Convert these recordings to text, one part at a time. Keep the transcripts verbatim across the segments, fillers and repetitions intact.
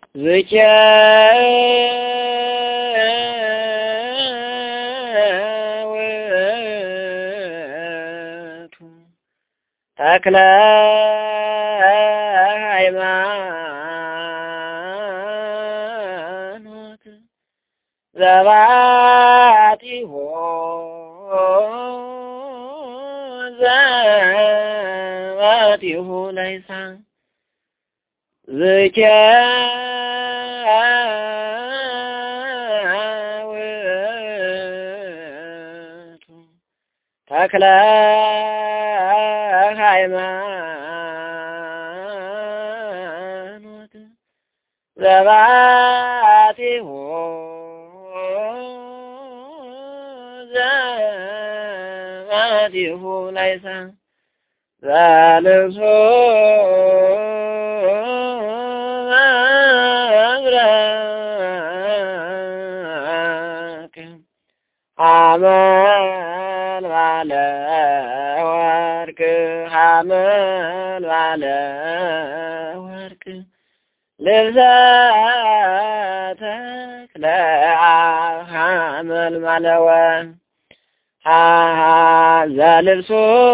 ዝኬ ውእቱ ተክለ ሃይማኖት ዘባቲሁ ዘባቲሁ ለይሳ ዝኬ ውእቱ ተክለ ሃይማኖት ዘባቲሁ ዘባቲሁ ለይሳ ዘልብሶ ሐመል ባለ ወርቅ ሐመል ባለ ወርቅ ልብሰ ተክለ ሐመል ባለ ወርቅ ዘልብሶ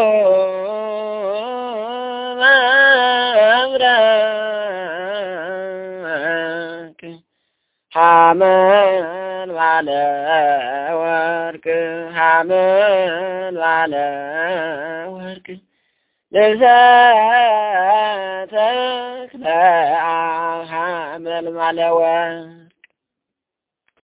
መብረቅ ሐመል ባለ ወርቅ ሐመል ባለ ወርቅ ልብሰ ተክለ ሐመል ባለ ወርቅ